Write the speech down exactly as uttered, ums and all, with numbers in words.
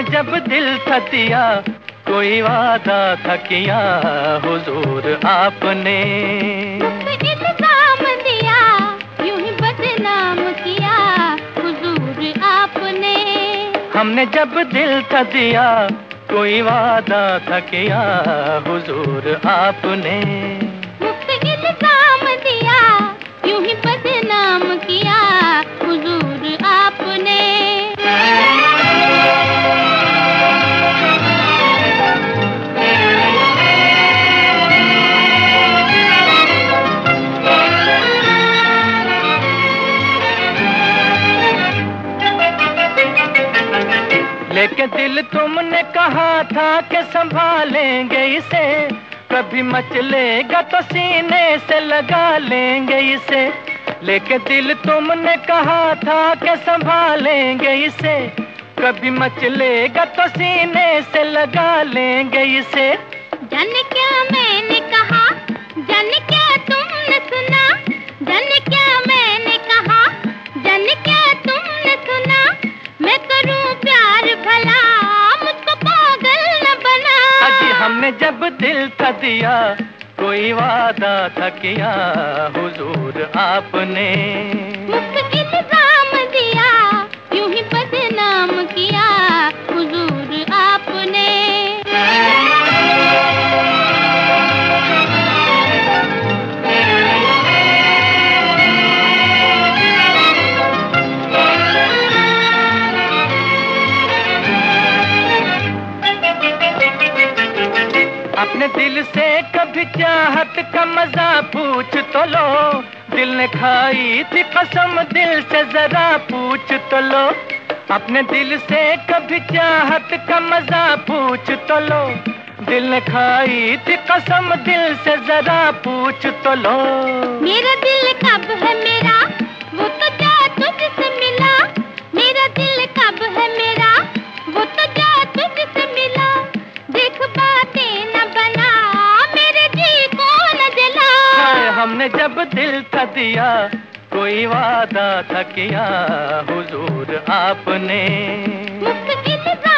जब दिल था दिया, कोई वादा था किया हुजूर आपने। इल्जाम दिया, यूं ही बदनाम किया हुजूर आपने। हमने जब दिल था दिया, कोई वादा था किया हुजूर आपने। इल्जाम दिया, यूं ही बदनाम किया हुजूर आपने। लेके दिल तुमने कहा था कि संभालेंगे इसे, कभी मचलेगा तो सीने से लगा लेंगे इसे। लेके दिल तुमने कहा था कि संभालेंगे इसे, कभी मचलेगा तो सीने से लगा लेंगे इसे। जाने क्या मैंने कहा, जाने क्या तुमने सुना, जाने क्या मैंने कहा, जाने क्या तुमने सुना। मैं करूं प्यार भला, मुझको पागल न बना। अजी हमने जब दिल था दिया, कोई वादा था किया हुजूर आपने। इल्जाम दिया, यूं ही बदनाम किया हुजूर आपने। अपने दिल से कभी चाहत का मजा पूछ तो लो, दिल ने खाई थी कसम दिल से जरा पूछ तो लो। अपने दिल से कभी चाहत का मजा पूछ तो लो, दिल ने खाई थी कसम दिल से जरा पूछ तो लो। मेरा दिल कब है मेरा, वो तो जा तुझसे मिला। मेरा दिल कब है मेरा, वो तो जा तुझसे मिला। देख बातें न बना, मेरे जी को न जला। हमने जब दिल था दिया, कोई वादा था किया हुजूर आपने। मुफ्त